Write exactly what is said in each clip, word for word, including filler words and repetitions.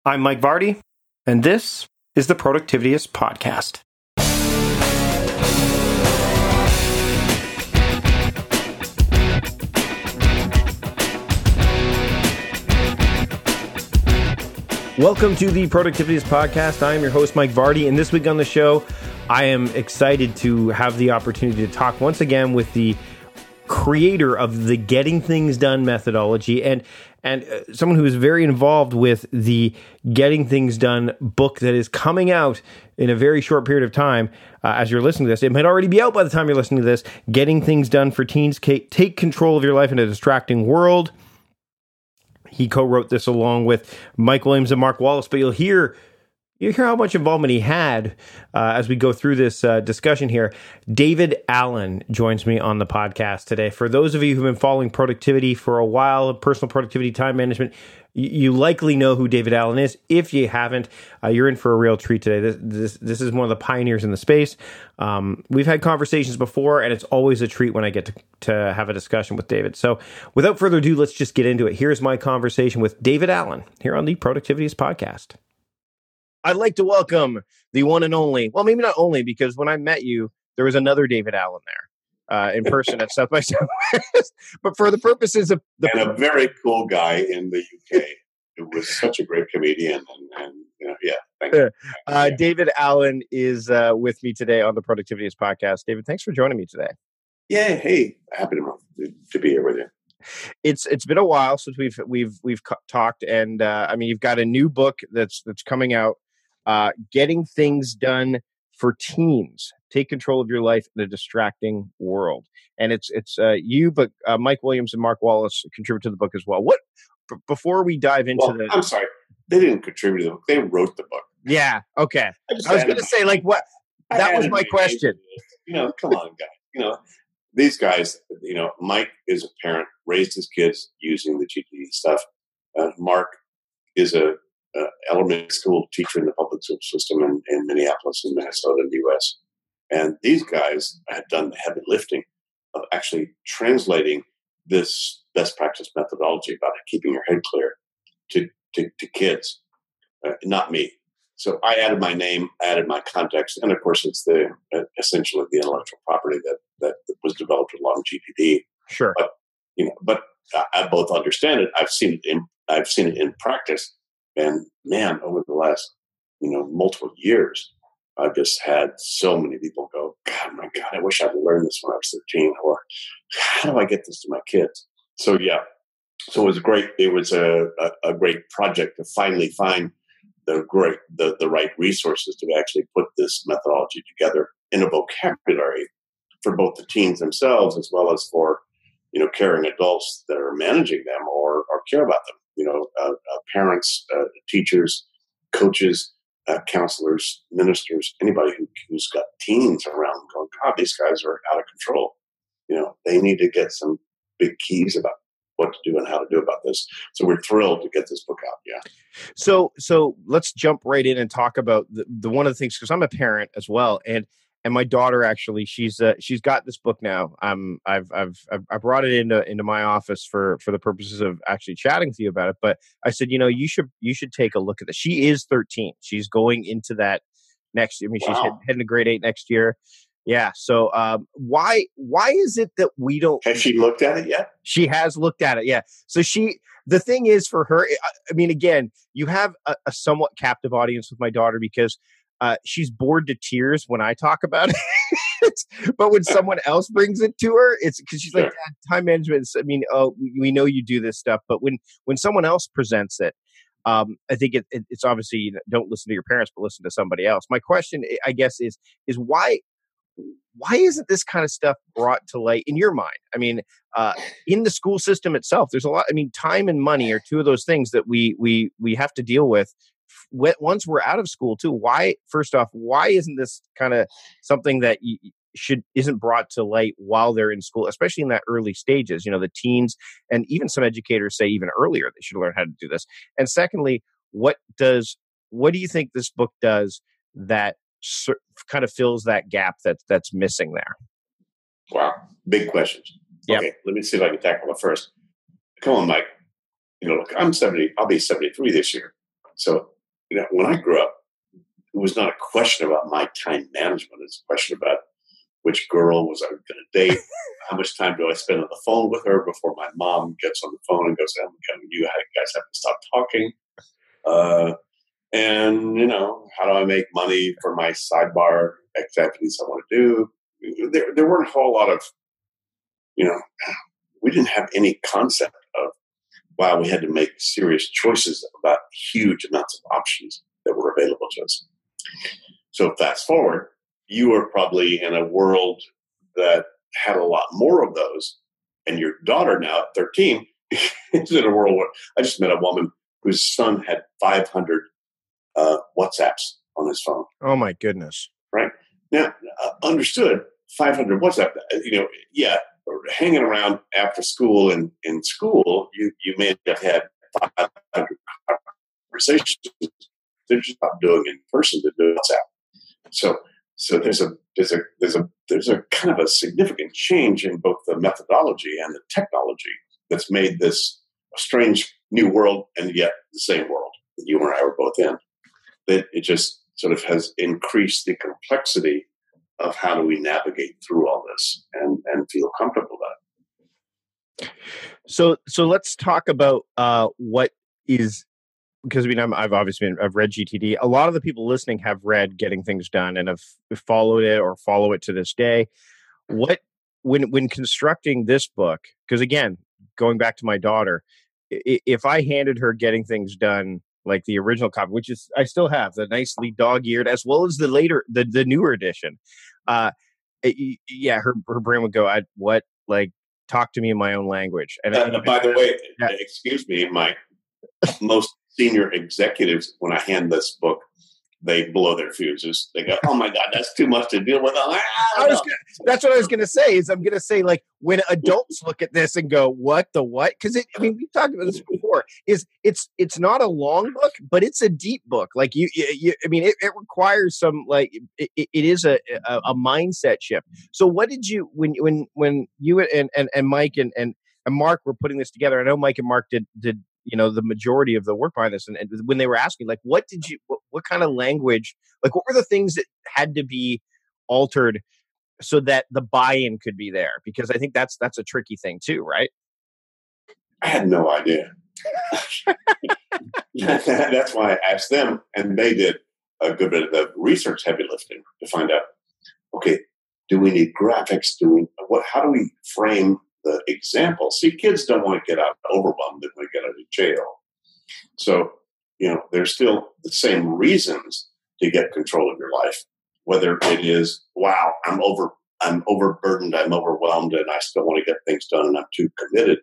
I'm Mike Vardy, and this is the Productivityist Podcast. Welcome to the Productivityist Podcast. I am your host, Mike Vardy, and this week on the show, I am excited to have the opportunity to talk once again with the creator of the Getting Things Done methodology and and uh, someone who is very involved with the Getting Things Done book that is coming out in a very short period of time. Uh, as you're listening to this, it might already be out by the time you're listening to this. Getting Things Done for Teens: Take Control of Your Life in a Distracting World. He co-wrote this along with Mike Williams and Mark Wallace, but you'll hear You hear how much involvement he had uh, as we go through this uh, discussion here. David Allen joins me on the podcast today. For those of you who've been following productivity for a while, personal productivity, time management, you, you likely know who David Allen is. If you haven't, uh, you're in for a real treat today. This this, this is one of the pioneers in the space. Um, we've had conversations before, and it's always a treat when I get to, to have a discussion with David. So without further ado, let's just get into it. Here's my conversation with David Allen here on the Productivityist Podcast. I'd like to welcome the one and only, well, maybe not only, because when I met you, there was another David Allen there uh, in person at South by Southwest. But for the purposes of the... And a very cool guy in the U K who was such a great comedian. And, and you know, yeah, thank you. Uh, yeah. David Allen is uh, with me today on the Productivityist Podcast. David, thanks for joining me today. Yeah, hey, happy to, to be here with you. It's it's been a while since we've we've we've talked, and uh, I mean, you've got a new book that's that's coming out. Uh, Getting Things Done for Teens: Take Control of Your Life in a Distracting World. And it's it's uh, you, but uh, Mike Williams and Mark Wallace contribute to the book as well. What b- before we dive into well, the? I'm sorry, they didn't contribute to the book. They wrote the book. Yeah. Okay. I, I was going to say, like, what? I that was my question. You know, come on, guys. You know, these guys. You know, Mike is a parent, raised his kids using the G T D stuff. Uh, Mark is a Uh, elementary school teacher in the public school system in, in Minneapolis and Minnesota in the U S. And these guys had done the heavy lifting of actually translating this best practice methodology about keeping your head clear to, to, to kids, uh, not me. So I added my name, added my context, and of course it's the uh, essentially the intellectual property that, that was developed along G P D. Sure. But, you know, but I, I both understand it. I've seen it in, I've seen it in practice. And man, over the last, you know, multiple years, I've just had so many people go, God, my God, I wish I'd learned this when I was thirteen, or how do I get this to my kids? So, yeah, so it was great. It was a, a, a great project to finally find the great, the, the right resources to actually put this methodology together in a vocabulary for both the teens themselves, as well as for, you know, caring adults that are managing them or, or care about them. You know, uh, uh, parents, uh, teachers, coaches, uh, counselors, ministers, anybody who, who's got teens around going, God, these guys are out of control. You know, they need to get some big keys about what to do and how to do about this. So we're thrilled to get this book out. Yeah. So, so let's jump right in and talk about the, the one of the things, because I'm a parent as well. And And my daughter, actually, she's uh, she's got this book now. Um, I've I've I've I brought it into into my office for for the purposes of actually chatting with you about it. But I said, you know, you should you should take a look at this. She is thirteen. She's going into that next. I mean, she's Wow. head, heading to grade eight next year. Yeah. So um, why why is it that we don't? Has she looked at it yet? She has looked at it. Yeah. So she. The thing is, for her, I mean, again, you have a, a somewhat captive audience with my daughter because. Uh, she's bored to tears when I talk about it, but when someone else brings it to her, it's because she's like, Dad, time management. I mean, oh, we, we know you do this stuff, but when when someone else presents it, um, I think it, it, it's obviously, you know, don't listen to your parents, but listen to somebody else. My question, I guess, is is why why isn't this kind of stuff brought to light in your mind? I mean, uh, in the school system itself, there's a lot. I mean, time and money are two of those things that we we we have to deal with. Once we're out of school too, why, first off, why isn't this kind of something that you should, isn't brought to light while they're in school, especially in that early stages, you know, the teens, and even some educators say even earlier, they should learn how to do this. And secondly, what does, what do you think this book does that sur- kind of fills that gap that that's missing there? Wow. Big questions. Yep. Okay. Let me see if I can tackle it first. Come on, Mike. You know, look, I'm seventy, I'll be seventy-three this year. So, you know, when I grew up, it was not a question about my time management. It's a question about which girl was I going to date, how much time do I spend on the phone with her before my mom gets on the phone and goes, "Oh, you guys have to stop talking." Uh, and, you know, how do I make money for my sidebar activities I want to do? There, there weren't a whole lot of, you know, we didn't have any concept of, wow, we had to make serious choices about huge amounts of options that were available to us. So fast forward, you were probably in a world that had a lot more of those. And your daughter now at thirteen is in a world where I just met a woman whose son had five hundred uh, WhatsApps on his phone. Oh, my goodness. Right. Now, uh, understood, five hundred WhatsApp, you know, yeah, hanging around after school and in school, you, you may have had five hundred conversations. They're just not doing in person to do WhatsApp. So, so there's a there's a there's a there's a kind of a significant change in both the methodology and the technology that's made this a strange new world and yet the same world that you and I were both in. That it just sort of has increased the complexity of how do we navigate through all this and and feel comfortable about it. So so let's talk about uh, what is. Because I mean, I'm, I've obviously been, I've read G T D. A lot of the people listening have read Getting Things Done and have followed it or follow it to this day. What when when constructing this book? Because again, going back to my daughter, if I handed her Getting Things Done, like the original copy, which is I still have the nicely dog-eared, as well as the later the the newer edition, uh, it, yeah, her her brain would go, "I what like talk to me in my own language." And uh, by the way, yeah. excuse me, my most senior executives, when I hand this book, they blow their fuses. They go, "Oh my God, that's too much to deal with." I I was gonna, that's what I was going to say. Is I'm going to say like when adults look at this and go, "What the what?" Because I mean, we've talked about this before. Is it's it's not a long book, but it's a deep book. Like you, you I mean, it, it requires some like it, it is a, a a mindset shift. So, what did you when when when you and and, and Mike and, and and Mark were putting this together? I know Mike and Mark did did. you know, the majority of the work behind this. And, and when they were asking, like, what did you, what, what kind of language, like, what were the things that had to be altered so that the buy-in could be there? Because I think that's, that's a tricky thing too, right? I had no idea. That's why I asked them, and they did a good bit of the research heavy lifting to find out, okay, do we need graphics? Do we, what, how do we frame the example? See, kids don't want to get out overwhelmed. They want to get out of jail. So, you know, there's still the same reasons to get control of your life, whether it is, wow, I'm over, I'm overburdened, I'm overwhelmed, and I still want to get things done, and I'm too committed,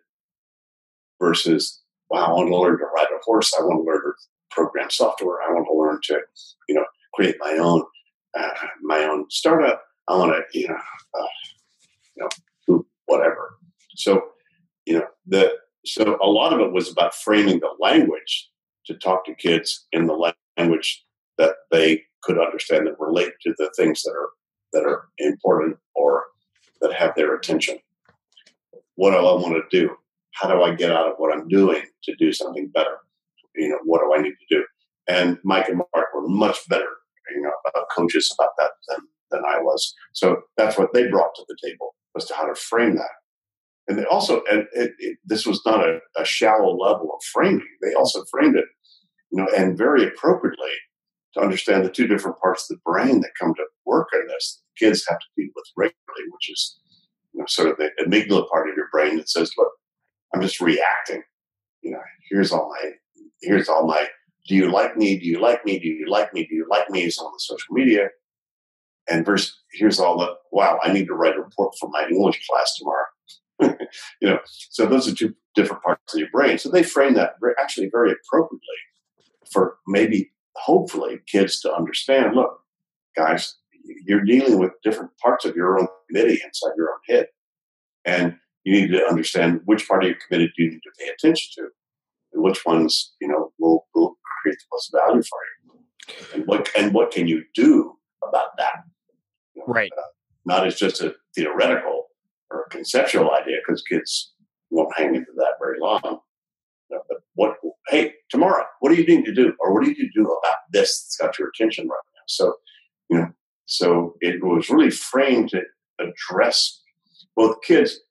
versus, wow, I want to learn to ride a horse. I want to learn to program software. I want to learn to, you know, create my own, uh, my own startup. I want to, you know, uh, you know, whatever. So, you know, the so a lot of it was about framing the language to talk to kids in the language that they could understand, that relate to the things that are that are important or that have their attention. What do I want to do? How do I get out of what I'm doing to do something better? You know, what do I need to do? And Mike and Mark were much better, you know, uh, coaches about that than than I was. So that's what they brought to the table, was to how to frame that. And they also, and it, it, this was not a, a shallow level of framing. They also framed it, you know, and very appropriately to understand the two different parts of the brain that come to work in this. Kids have to deal with regularly, which is, you know, sort of the amygdala part of your brain that says, "Look, I'm just reacting. You know, here's all my, here's all my. Do you like me? Do you like me? Do you like me? Do you like me?" Is on the social media. And verse, here's all the, wow, I need to write a report for my English class tomorrow. You know, so those are two different parts of your brain. So they frame that actually very appropriately for maybe, hopefully, kids to understand, look, guys, you're dealing with different parts of your own committee inside your own head. And you need to understand which part of your committee do you need to pay attention to, and which ones, you know, will, will create the most value for you. And what, and what can you do about that? You know, right. Uh, not as just a theoretical or a conceptual idea, because kids won't hang into that very long. You know, but what hey, tomorrow, what do you need to do? Or what do you need to do about this that's got your attention right now? So, you know, so it was really framed to address both kids.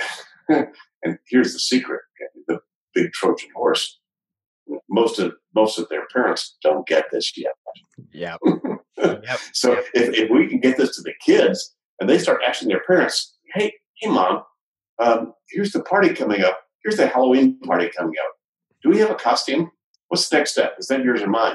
And here's the secret, the big Trojan horse. Most of most of their parents don't get this yet. Yeah. Yep. So if, if we can get this to the kids and they start asking their parents, hey, hey, mom, um, here's the party coming up. Here's the Halloween party coming up. Do we have a costume? What's the next step? Is that yours or mine?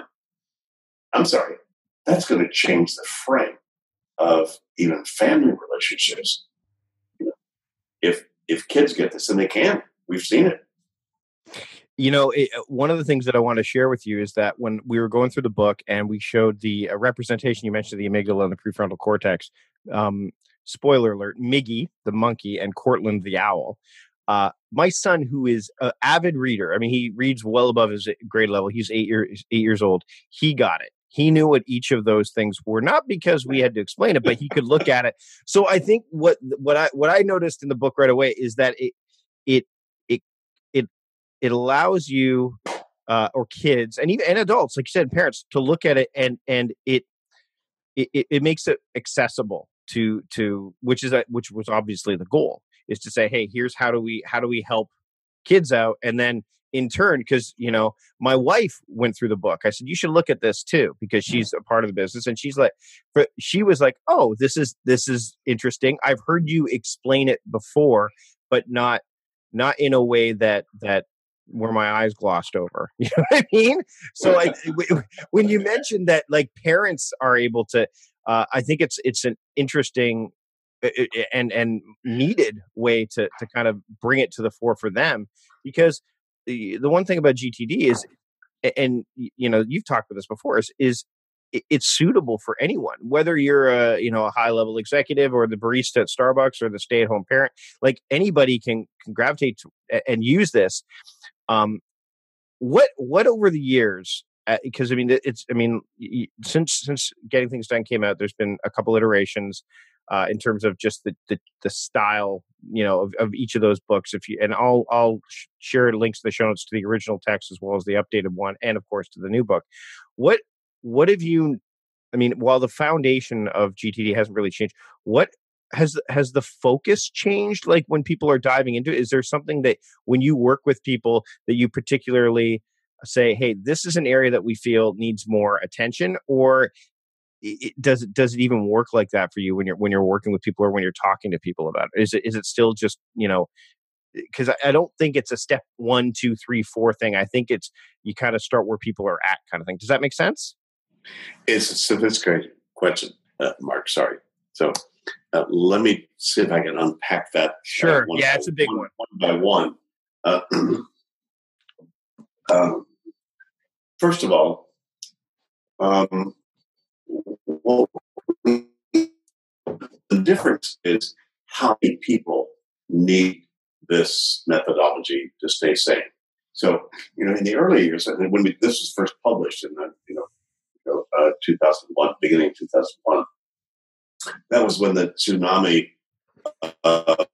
I'm sorry. That's going to change the frame of even family relationships. You know, if if kids get this, and they can, we've seen it. You know, it, one of the things that I want to share with you is that when we were going through the book and we showed the uh, representation, you mentioned the amygdala and the prefrontal cortex. Um, spoiler alert: Miggy, the monkey, and Cortland, the owl. Uh, my son, who is an avid reader, I mean, he reads well above his grade level. He's eight years eight years old. He got it. He knew what each of those things were, not because we had to explain it, but he could look at it. So I think what what I what I noticed in the book right away is that it it it it it allows you uh, or kids and even and adults, like you said, parents, to look at it and and it it, it makes it accessible to to which is a, which was obviously the goal, is to say, hey, here's how do we how do we help kids out. And then in turn, because, you know, my wife went through the book. I said, you should look at this too, because she's a part of the business. And she's like, but she was like, oh, this is, this is interesting. I've heard you explain it before, but not, not in a way that, that where my eyes glossed over. You know what I mean? So like when you mentioned that, like, parents are able to, uh, I think it's, it's an interesting and, and needed way to, to kind of bring it to the fore for them, because the the one thing about G T D is, and you know, you've talked about this before, is, is it's suitable for anyone, whether you're a, you know, a high level executive or the barista at Starbucks or the stay at home parent. Like, anybody can, can gravitate to and use this. Um, what what over the years, because uh, I mean, it's I mean, since since Getting Things Done came out, there's been a couple iterations. Uh, in terms of just the, the, the style, you know, of, of each of those books. If you, and I'll, I'll sh- share links to the show notes to the original text as well as the updated one. And of course to the new book. What, what have you, I mean, while the foundation of G T D hasn't really changed, what has, has the focus changed? Like, when people are diving into it, is there something that when you work with people that you particularly say, hey, this is an area that we feel needs more attention? Or It, does it does it even work like that for you when you're when you're working with people or when you're talking to people about it? Is it is it still just, you know, because I, I don't think it's a step one, two, three, four thing. I think it's, you kind of start where people are at, kind of thing. Does that make sense? It's a sophisticated question, uh, Mark. Sorry. So uh, let me see if I can unpack that. Sure. Uh, yeah, it's a big one. One by one. Uh, um, first of all, um, well, the difference is how many people need this methodology to stay sane. So, you know, in the early years, I mean, when we, this was first published in the, you know, you know uh, two thousand one, beginning of two thousand one, that was when the tsunami of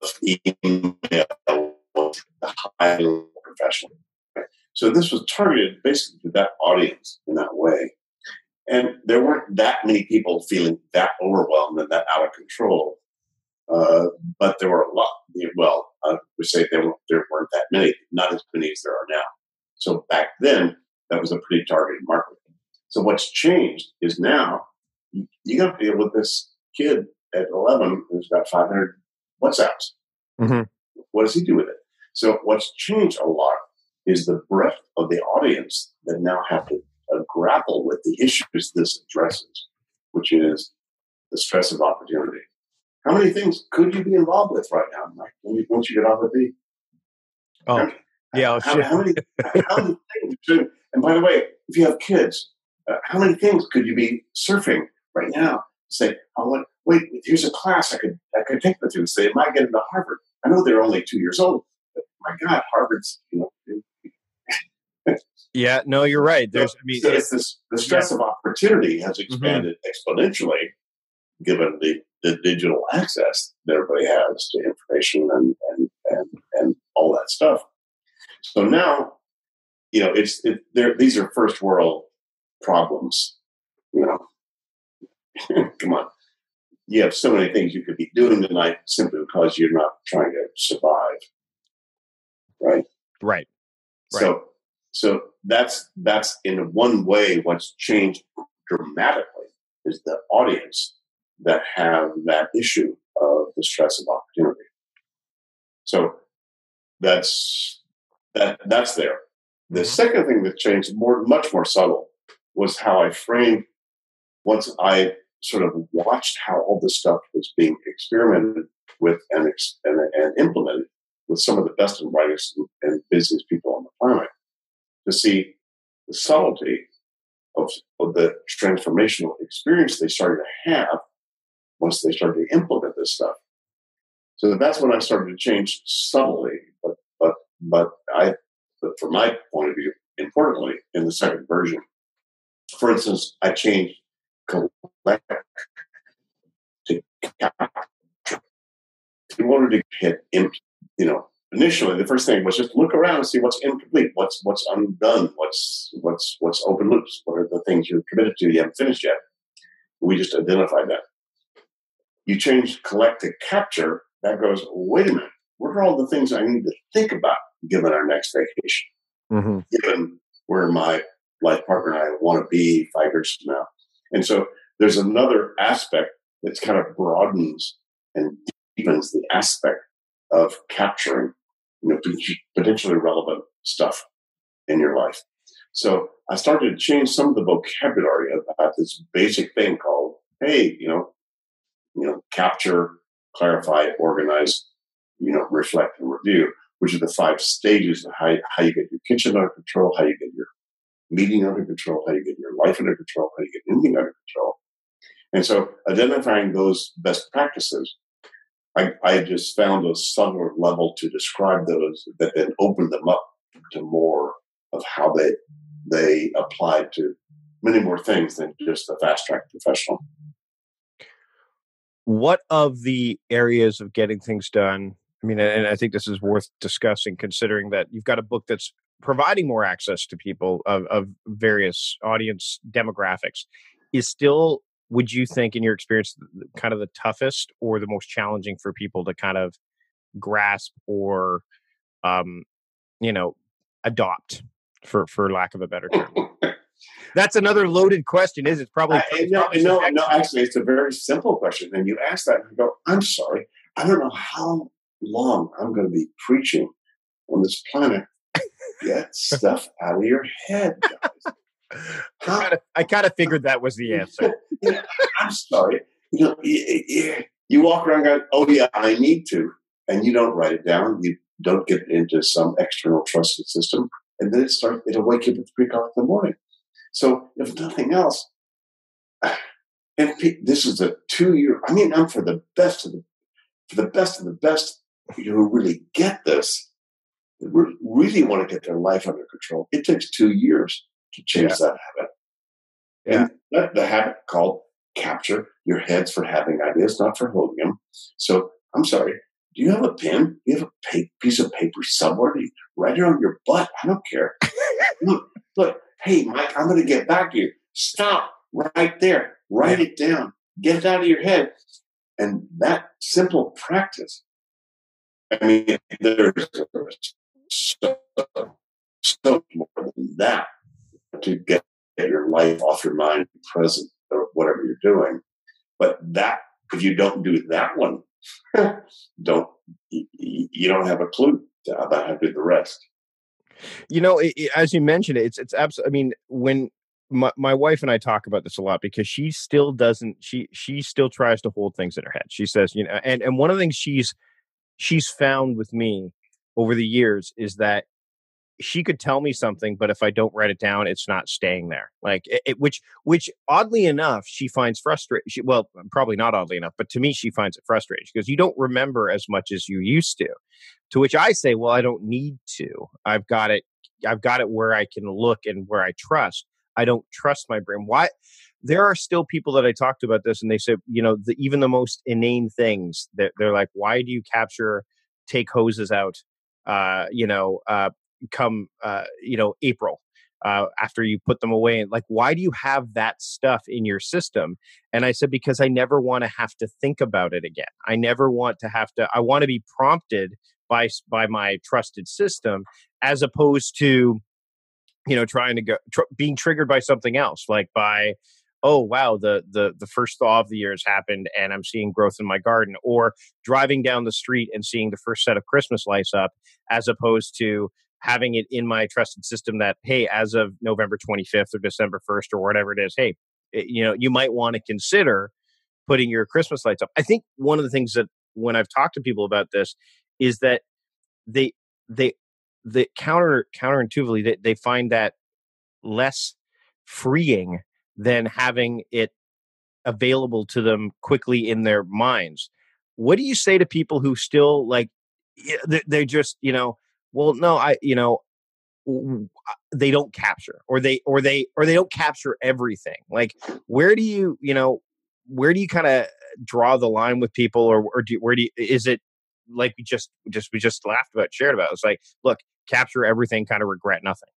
email was highly professional. Right? So this was targeted basically to that audience in that way. And there weren't that many people feeling that overwhelmed and that out of control. Uh, but there were a lot. Well, I would say there, were, there weren't that many, not as many as there are now. So back then, that was a pretty targeted market. So what's changed is now you, you got to deal with this kid at eleven who's got five hundred WhatsApps. Mm-hmm. What does he do with it? So what's changed a lot is the breadth of the audience that now have to Uh, grapple with the issues this addresses, which is the stress of opportunity. How many things could you be involved with right now, Mike, when you, once you get off the beat? Oh, how, yeah. How, how, many, how many things should, and by the way, if you have kids, uh, how many things could you be surfing right now? Say, oh, wait, wait, here's a class I could I could take them to. Say, it might get into Harvard. I know they're only two years old, but my God, Harvard's, you know. Yeah, no, you're right. There's, so, I mean, so it's this, the stress yeah. of opportunity has expanded mm-hmm. exponentially, given the, the digital access that everybody has to information and, and and and all that stuff. So now you know, it's it, these are first world problems. You know, come on. You have so many things you could be doing tonight simply because you're not trying to survive, right? Right. Right. So, so that's that's in one way what's changed dramatically is the audience that have that issue of the stress of opportunity. So that's that that's there. The mm-hmm. second thing that changed, more much more subtle, was how I framed once I sort of watched how all this stuff was being experimented with and, and, and implemented with some of the best and brightest and busiest people on the planet, to see the subtlety of, of the transformational experience they started to have once they started to implement this stuff. So that's when I started to change subtly, but but but I, but from my point of view, importantly, in the second version, for instance, I changed collect to capture. If you wanted to hit, you know, initially the first thing was just look around and see what's incomplete, what's what's undone, what's what's what's open loops, what are the things you're committed to you haven't finished yet. We just identified that. You change collect to capture. That goes, wait a minute, what are all the things I need to think about given our next vacation? Mm-hmm. Given where my life partner and I want to be five years from now. And so there's another aspect that kind of broadens and deepens the aspect of capturing, you know, potentially relevant stuff in your life. So I started to change some of the vocabulary about this basic thing called, hey, you know, you know, capture, clarify, organize, you know, reflect and review, which are the five stages of how, how you get your kitchen under control, how you get your meeting under control, how you get your life under control, how you get anything under control. And so identifying those best practices, I, I just found a subtler level to describe those that then opened them up to more of how they they applied to many more things than just the fast track professional. What of the areas of getting things done? I mean, and I think this is worth discussing, considering that you've got a book that's providing more access to people of, of various audience demographics, is still, would you think, in your experience, kind of the toughest or the most challenging for people to kind of grasp or, um, you know, adopt, for, for lack of a better term? That's another loaded question, is it? Probably. I, no, no, no, actually, it's a very simple question. And you ask that and you go, I'm sorry, I don't know how long I'm going to be preaching on this planet. Get stuff out of your head, guys. I kind of, I kind of figured that was the answer. You know, I'm sorry. You know, you, you walk around going, oh, yeah, I need to. And you don't write it down. You don't get it into some external trusted system. And then it starts, it'll wake you up at three o'clock in the morning. So if nothing else, and this is a two-year, I mean, I'm for the best of the, for the best of the best, you who really get this, really want to get their life under control. It takes two years to change yeah. that habit. Yeah. And that, the habit called capture your heads for having ideas, not for holding them. So I'm sorry. Do you have a pen? Do you have a pa- piece of paper somewhere? Do you write it on your butt? I don't care. look, look. Hey, Mike, I'm going to get back to you. Stop right there. Write yeah. it down. Get it out of your head. And that simple practice, I mean, there's so, so more than that to get your life off your mind, present, or whatever you're doing. But that, if you don't do that one, don't you, you don't have a clue about how to do the rest. You know, it, it, as you mentioned, it's it's absolutely. I mean, when my, my wife and I talk about this a lot, because she still doesn't. She she still tries to hold things in her head. She says, you know, and and one of the things she's she's found with me over the years is that she could tell me something, but if I don't write it down, it's not staying there. Like it, it, which, which oddly enough, she finds frustrating. She, well, probably not oddly enough, but to me, she finds it frustrating because you don't remember as much as you used to. To which I say, well, I don't need to. I've got it. I've got it where I can look and where I trust. I don't trust my brain. Why? There are still people that I talked about this, and they said, you know, the, even the most inane things that they're like, why do you capture, take hoses out, uh, you know, uh, come, uh, you know, April, uh, after you put them away. And like, why do you have that stuff in your system? And I said, because I never want to have to think about it again. I never want to have to, I want to be prompted by, by my trusted system, as opposed to, you know, trying to go, tr- being triggered by something else, like by, oh, wow, the, the, the first thaw of the year has happened and I'm seeing growth in my garden, or driving down the street and seeing the first set of Christmas lights up, as opposed to having it in my trusted system that, hey, as of November twenty-fifth or December first or whatever it is, hey, it, you know, you might want to consider putting your Christmas lights up. I think one of the things that when I've talked to people about this is that they, they, the counter counterintuitively, they, they find that less freeing than having it available to them quickly in their minds. What do you say to people who still like, they, they just, you know, well, no, I, you know, they don't capture, or they, or they, or they don't capture everything. Like, where do you, you know, where do you kind of draw the line with people, or, or do, where do you, is it like we just, just, we just laughed about, shared about? It's like, look, capture everything, kind of regret nothing.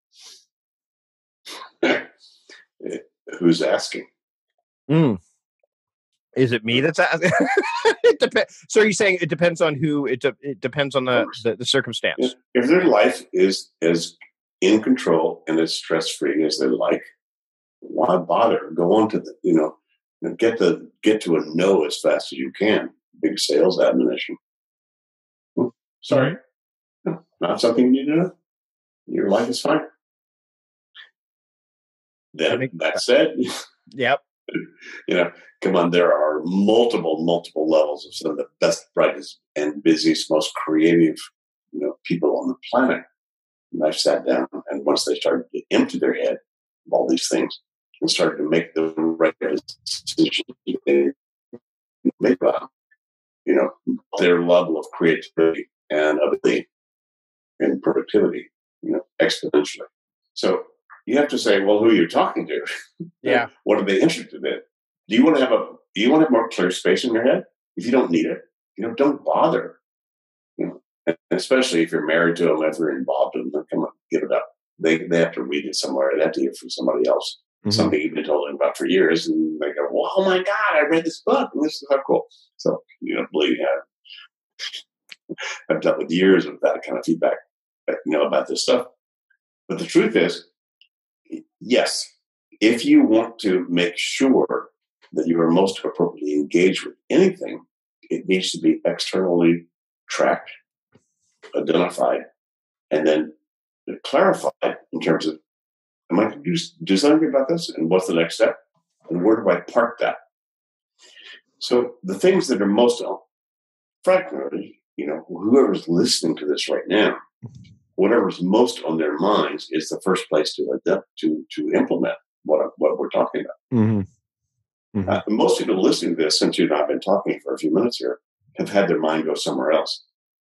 Who's asking? Mm. Is it me that's asking? It depends. So are you saying it depends on who? It de- it depends on the, the, the circumstance. If, if their life is as in control and as stress free as they like, why bother? Go on to the, you know, get the get to a no as fast as you can. Big sales admonition. Hmm, sorry, mm-hmm. no, not something you need to know. Your life is fine. Then that said, yep. You know, come on, there are multiple, multiple levels of some of the best, brightest, and busiest, most creative, you know, people on the planet. And I've sat down, and once they started to empty their head of all these things and started to make the right decisions, they make about, you know, their level of creativity and ability and productivity, you know, exponentially. So you have to say, well, who are you talking to? Yeah. What are they interested in? Do you want to have a, do you want to have more clear space in your head? If you don't need it, you know, don't bother. You know, and especially if you're married to them, if you're involved in them, come on, give it up. They they have to read it somewhere. They have to hear from somebody else. Mm-hmm. Something you've been told them about for years, and they go, well, oh my God, I read this book, and this is so cool. So, you know, believe me, I've, I've dealt with years of that kind of feedback, you know, about this stuff. But the truth is, yes, if you want to make sure that you are most appropriately engaged with anything, it needs to be externally tracked, identified, and then clarified in terms of, am I going to do something about this? And what's the next step? And where do I park that? So the things that are most, frankly, you know, whoever's listening to this right now, whatever's most on their minds is the first place to adapt to to implement what what we're talking about. Mm-hmm. Mm-hmm. Uh, most people listening to this, since you and I have been talking for a few minutes here, have had their mind go somewhere else,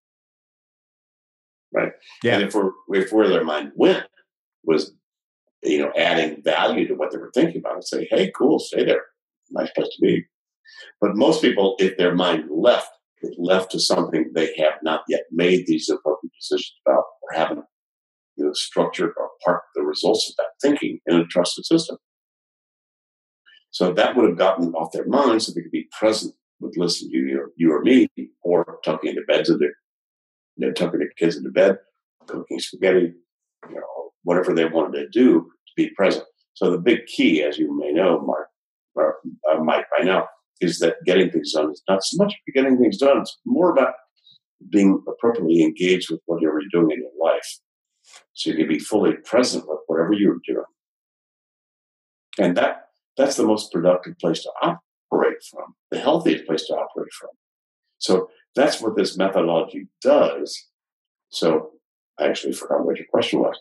right? Yeah. And if we're if where their mind went was, you know, adding value to what they were thinking about, I'd say, hey, cool, stay there, nice place to be. But most people, if their mind left, it left to something they have not yet made these appropriate decisions about, or haven't, you know, structured or parked the results of that thinking in a trusted system. So that would have gotten off their minds so they could be present with listening to you or, you or me, or tucking into bed to their, you know, tucking their kids into bed, cooking spaghetti, you know, whatever they wanted to do to be present. So the big key, as you may know, Mark, or uh, Mike, by now, is that getting things done is not so much getting things done. It's more about being appropriately engaged with whatever you're doing in your life. So you can be fully present with whatever you're doing. And that that's the most productive place to operate from, the healthiest place to operate from. So that's what this methodology does. So I actually forgot what your question was.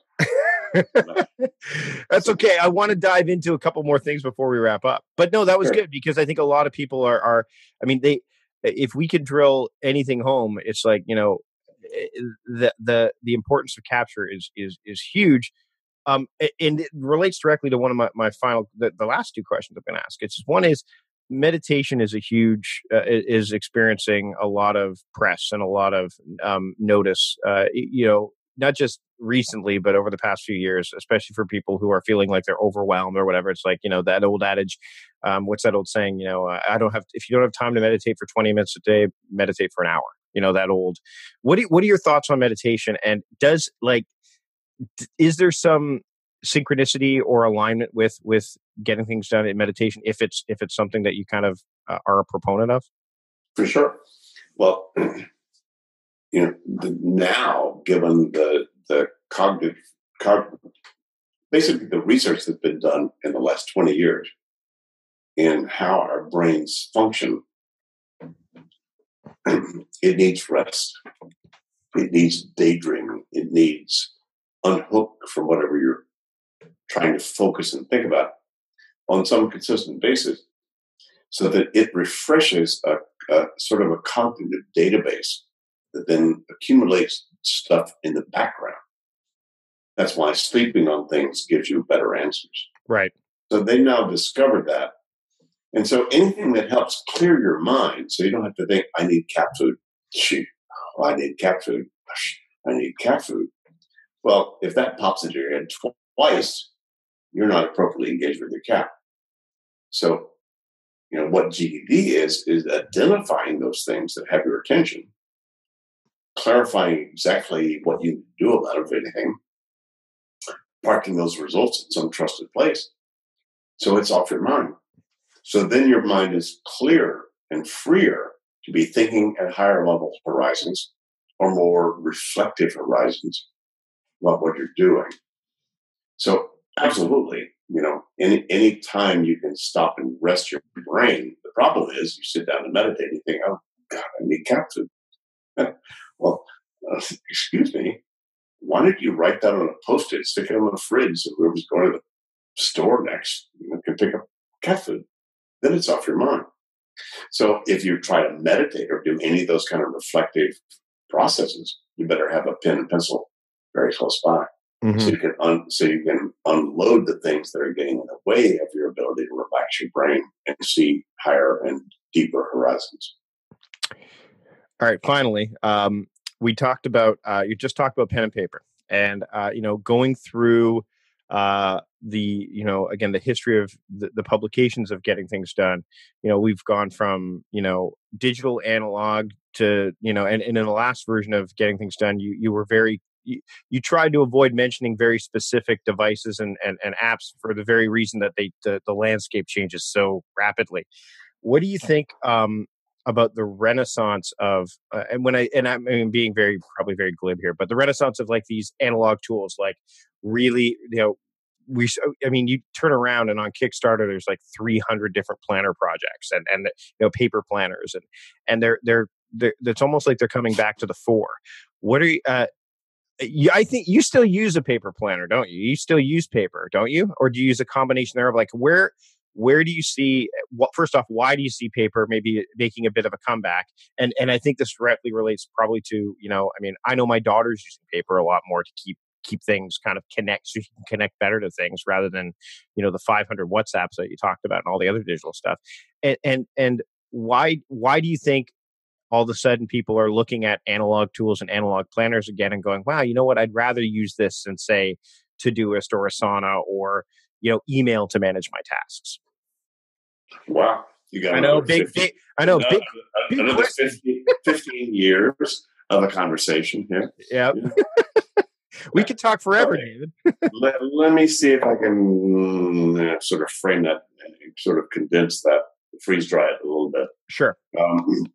That's okay. I want to dive into a couple more things before we wrap up. But no, that was sure. Good, because I think a lot of people are, are, I mean, they, if we could drill anything home, it's like, you know, the, the, the importance of capture is, is, is huge. Um, and it relates directly to one of my, my final, the, the last two questions I'm going to ask. It's one is meditation is a huge, uh, is experiencing a lot of press and a lot of um, notice, uh, you know, not just recently, but over the past few years, especially for people who are feeling like they're overwhelmed or whatever. It's like, you know, that old adage, um, what's that old saying? You know, uh, I don't have, if you don't have time to meditate for twenty minutes a day, meditate for an hour. You know, that old, what do, what are your thoughts on meditation? And does like, d- is there some synchronicity or alignment with, with getting things done in meditation? If it's, if it's something that you kind of uh, are a proponent of? For sure. Well, you know, the, now given the the cognitive, cog, basically the research that's been done in the last twenty years in how our brains function, it needs rest. It needs daydreaming. It needs unhook from whatever you're trying to focus and think about on some consistent basis, so that it refreshes a, a sort of a cognitive database that then accumulates stuff in the background. That's why sleeping on things gives you better answers. Right. So they now discovered that. And so anything that helps clear your mind, so you don't have to think, I need cat food. Shoot, oh, I need cat food. I need cat food. Well, if that pops into your head tw- twice, you're not appropriately engaged with your cat. So, you know, what G D D is, is identifying those things that have your attention, clarifying exactly what you do about it, if anything, parking those results in some trusted place. So it's off your mind. So then your mind is clearer and freer to be thinking at higher level horizons or more reflective horizons about what you're doing. So absolutely, you know, any any time you can stop and rest your brain, the problem is you sit down and meditate and you think, oh, God, I need cat food. Well, uh, excuse me, why don't you write that on a Post-it, stick it on the fridge, so whoever's going to the store next, you know, can pick up cat food. Then it's off your mind. So if you try to meditate or do any of those kind of reflective processes, you better have a pen and pencil very close by. Mm-hmm. So you can un- so you can unload the things that are getting in the way of your ability to relax your brain and see higher and deeper horizons. All right. Finally, um, we talked about, uh, you just talked about pen and paper and, uh, you know, going through uh, the, you know, again, the history of the, the publications of getting things done. You know, we've gone from, you know, digital analog to, you know, and, and in the last version of getting things done, you, you were very, you, you tried to avoid mentioning very specific devices and, and, and apps for the very reason that they, the, the landscape changes so rapidly. What do you think, um, about the renaissance of, uh, and when I, and I'm, I'm being very, probably very glib here, but the renaissance of like these analog tools, like really, you know, we, I mean, you turn around and on Kickstarter, there's like three hundred different planner projects and, and, you know, paper planners and, and they're, they're, they're, it's almost like they're coming back to the fore. What are you, uh, you, I think you still use a paper planner, don't you? You still use paper, don't you? Or do you use a combination there of like where, Where do you see, what, first off, why do you see paper maybe making a bit of a comeback? And and I think this directly relates probably to, you know, I mean, I know my daughter's using paper a lot more to keep keep things kind of connect, so you can connect better to things rather than, you know, the five hundred WhatsApps that you talked about and all the other digital stuff. And and, and why why do you think all of a sudden people are looking at analog tools and analog planners again and going, wow, you know what, I'd rather use this than say Todoist or Asana or, you know, email to manage my tasks? Wow, you got I know big, big I know big, big another fifteen, fifteen years of a conversation here. Yep. Yeah. We could talk forever, right. David. let, let me see if I can uh, sort of frame that, sort of condense that, freeze dry it a little bit. Sure. Um,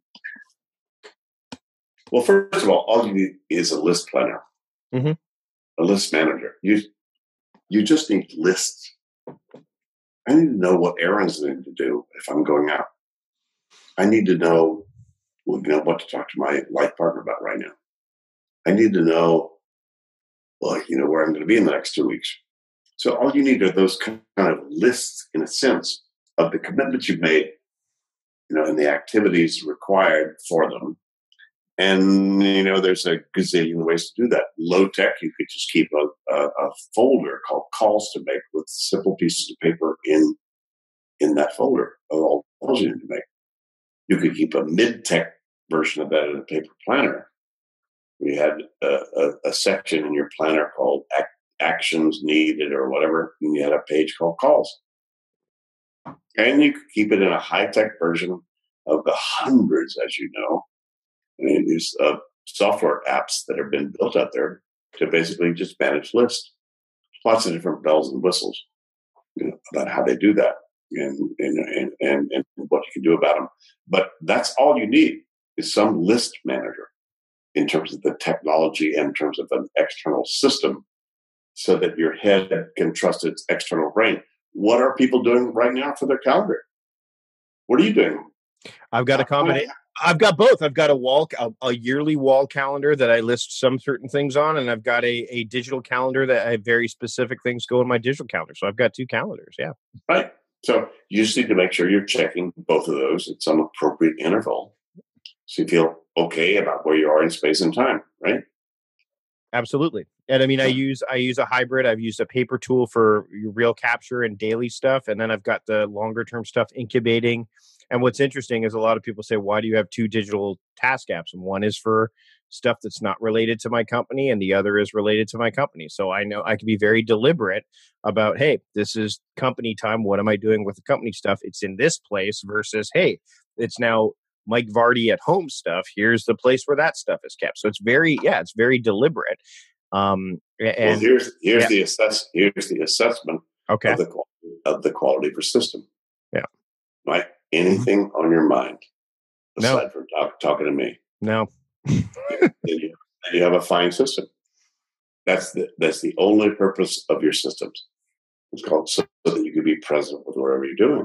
well, first of all, all you need is a list planner, mm-hmm. a list manager. You you just need lists. I need to know what errands I need to do if I'm going out. I need to know, well, you know, what to talk to my life partner about right now. I need to know, well, you know, where I'm going to be in the next two weeks. So all you need are those kind of lists, in a sense, of the commitments you've made, you know, and the activities required for them. And, you know, there's a gazillion ways to do that. Low tech, you could just keep a, a, a folder called calls to make with simple pieces of paper in, in that folder of all calls you need to make. You could keep a mid-tech version of that in a paper planner We had a, a, a section in your planner called ac- actions needed or whatever, and you had a page called calls. And you could keep it in a high-tech version of the hundreds, as you know, and these uh, software apps that have been built out there to basically just manage lists. Lots of different bells and whistles, you know, about how they do that and and, and and and what you can do about them. But that's all you need is some list manager in terms of the technology and in terms of an external system so that your head can trust its external brain. What are people doing right now for their calendar? What are you doing? I've got a combination. I've got both. I've got a wall, a, a yearly wall calendar that I list some certain things on, and I've got a, a digital calendar that I have very specific things go in my digital calendar. So I've got two calendars. Yeah. Right. So you just need to make sure you're checking both of those at some appropriate interval, so you feel okay about where you are in space and time. Right. Absolutely. And I mean, I use I use a hybrid. I've used a paper tool for real capture and daily stuff, and then I've got the longer term stuff incubating. And what's interesting is a lot of people say, why do you have two digital task apps? And one is for stuff that's not related to my company, and the other is related to my company. So I know I can be very deliberate about, hey, this is company time. What am I doing with the company stuff? It's in this place versus, hey, it's now Mike Vardy at home stuff. Here's the place where that stuff is kept. So it's very, yeah, it's very deliberate. Um, and well, here's here's yeah. the assess here's the assessment okay. of the quality, of the quality of your system. Yeah. Right. Anything mm-hmm. on your mind aside no. from talk, talking to me? No. then, you, then you have a fine system. That's the that's the only purpose of your systems. It's called so that you can be present with whatever you're doing.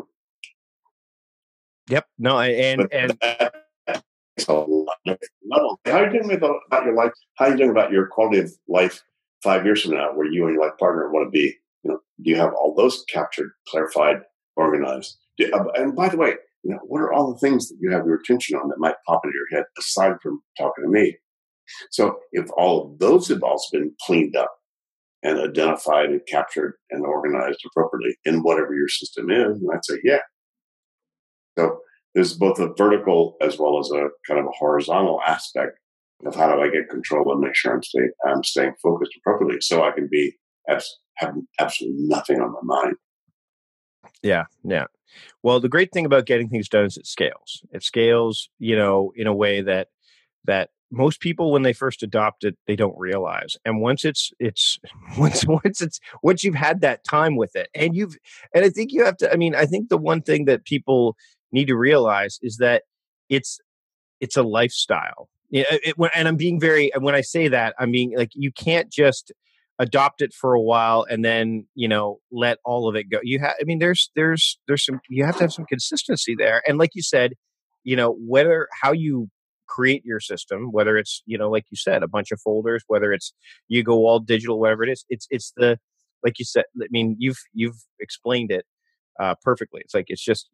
Yep. No. And but and. That, that's a lot. No, how are you doing about, about your life? How are you doing about your quality of life five years from now, where you and your life partner want to be? You know, do you have all those captured, clarified, organized? Do, uh, and by the way, you know, what are all the things that you have your attention on that might pop into your head aside from talking to me? So, if all of those have also been cleaned up and identified and captured and organized appropriately in whatever your system is, and I'd say, yeah. So. There's both a vertical as well as a kind of a horizontal aspect of how do I get control and make sure I'm staying I'm staying focused appropriately, so I can be abs- have absolutely nothing on my mind. Yeah, yeah. Well, the great thing about getting things done is it scales. It scales, you know, in a way that that most people, when they first adopt it, they don't realize. And once it's it's once once it's once you've had that time with it, and you've and I think you have to. I mean, I think the one thing that people need to realize is that it's it's a lifestyle. It, it, and I'm being very, when I say that, I'm being like, you can't just adopt it for a while and then, you know, let all of it go. You have, I mean, there's, there's, there's some, you have to have some consistency there. And like you said, you know, whether, how you create your system, whether it's, you know, like you said, a bunch of folders, whether it's, you go all digital, whatever it is, it's, it's the, like you said, I mean, you've, you've explained it uh, perfectly. It's like, it's just,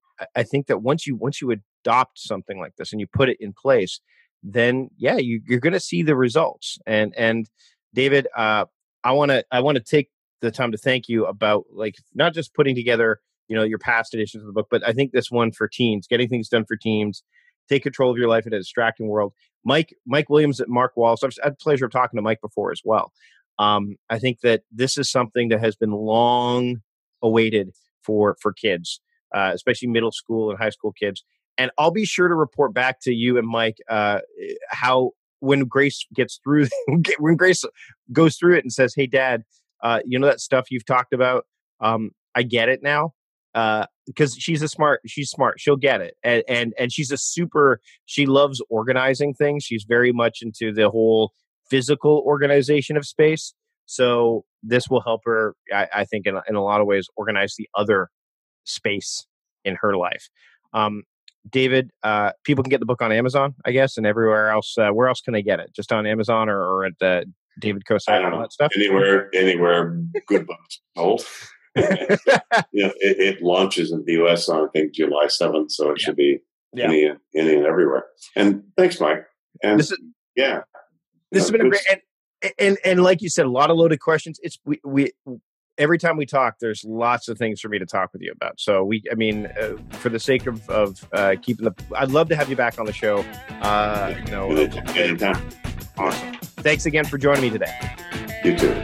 I think that once you once you adopt something like this and you put it in place, then yeah, you, you're going to see the results. And and David, uh, I want to I want to take the time to thank you about like not just putting together you know your past editions of the book, but I think this one for teens, getting things done for teens, take control of your life in a distracting world. Mike Mike Williams at Mark Wallace. I've had the pleasure of talking to Mike before as well. Um, I think that this is something that has been long awaited for for kids. Uh, especially middle school and high school kids. And I'll be sure to report back to you and Mike uh, how when Grace gets through, when Grace goes through it and says, hey, Dad, uh, you know that stuff you've talked about? Um, I get it now. Because uh, she's a smart, she's smart. She'll get it. And, and, and she's a super, she loves organizing things. She's very much into the whole physical organization of space. So this will help her, I, I think, in, in a lot of ways, organize the other space in her life. Um, David, uh, people can get the book on Amazon, I guess, and everywhere else. Uh, where else can they get it? Just on Amazon or, or at uh, David Kosai and all that stuff? Anywhere, anywhere good books sold. you know, it, it launches in the U S on, I think, July seventh, so it yeah. should be yeah. any, any and everywhere. And thanks, Mike. And this is, yeah. This has been a great, and, and, and like you said, a lot of loaded questions. It's, we, we, every time we talk, there's lots of things for me to talk with you about. So we, I mean, uh, for the sake of, of uh, keeping the, I'd love to have you back on the show. Uh, you know, anytime. Awesome. Thanks again for joining me today. You too.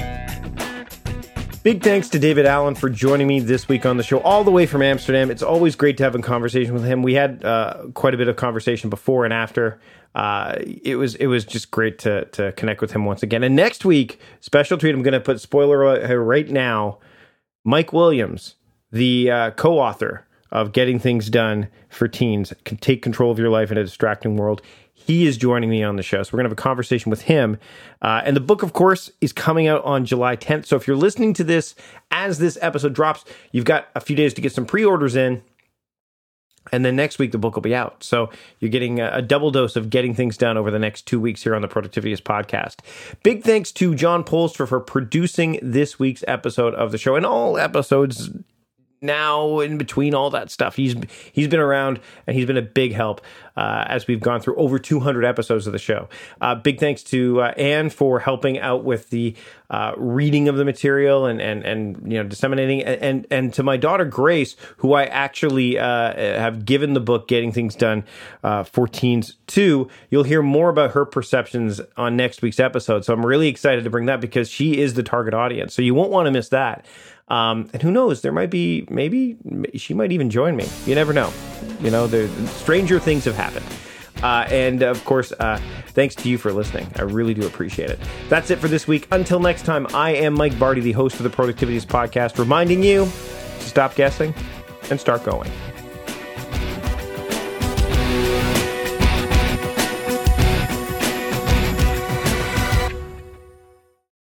Big thanks to David Allen for joining me this week on the show, all the way from Amsterdam. It's always great to have a conversation with him. We had uh, quite a bit of conversation before and after. Uh, it was it was just great to to connect with him once again. And next week, special treat. I'm going to put spoiler right now. Mike Williams, the uh, co-author of Getting Things Done for Teens, Can Take Control of Your Life in a Distracting World. He is joining me on the show. So we're going to have a conversation with him. Uh, and the book, of course, is coming out on July tenth. So if you're listening to this as this episode drops, you've got a few days to get some pre-orders in. And then next week, the book will be out. So you're getting a, a double dose of Getting Things Done over the next two weeks here on the Productivityist podcast. Big thanks to John Polstra for producing this week's episode of the show and all episodes now in between all that stuff. He's he's been around and he's been a big help uh, as we've gone through over two hundred episodes of the show. Uh, big thanks to uh, Anne for helping out with the uh, reading of the material and and and you know disseminating, and and, and to my daughter Grace, who I actually uh, have given the book Getting Things Done uh, for Teens to. You'll hear more about her perceptions on next week's episode. So I'm really excited to bring that because she is the target audience. So you won't want to miss that. Um, and who knows, there might be, maybe she might even join me. You never know. You know, the stranger things have happened. Uh, and of course, uh, thanks to you for listening. I really do appreciate it. That's it for this week. Until next time, I am Mike Vardy, the host of the Productivityist podcast, reminding you to stop guessing and start going.